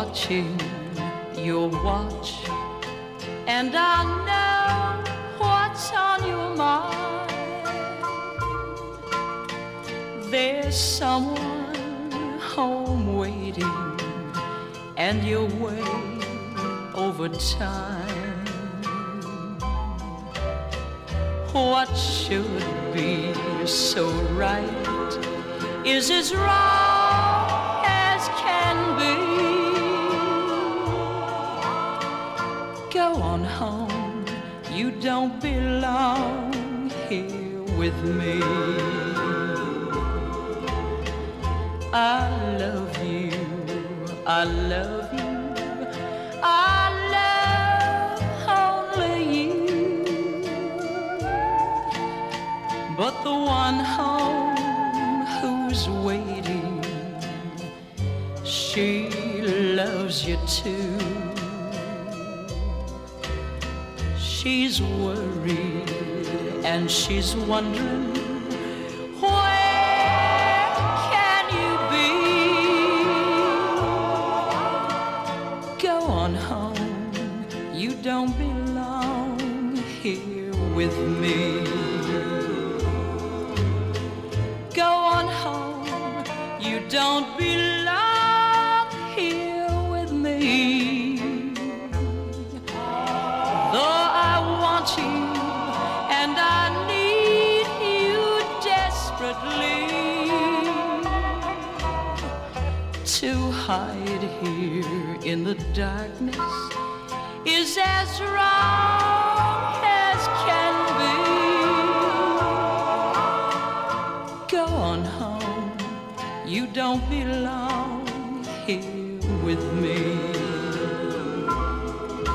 watching your watch, and I know what's on your mind. There's someone home waiting, and you're way over time. What should be so right is as wrong as can be. Go on home, you don't belong here with me. I love you, I love you, I love only you. But the one home who's waiting, she loves you too. She's worried and she's wondering, where can you be? Go on home, you don't belong here with me. Go on home, you don't belong here with me. Though I want you and I need you desperately, to hide here in the darkness is as wrong as can be. Go on home, you don't belong here with me.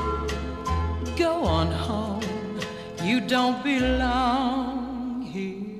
Go on home, you don't belong here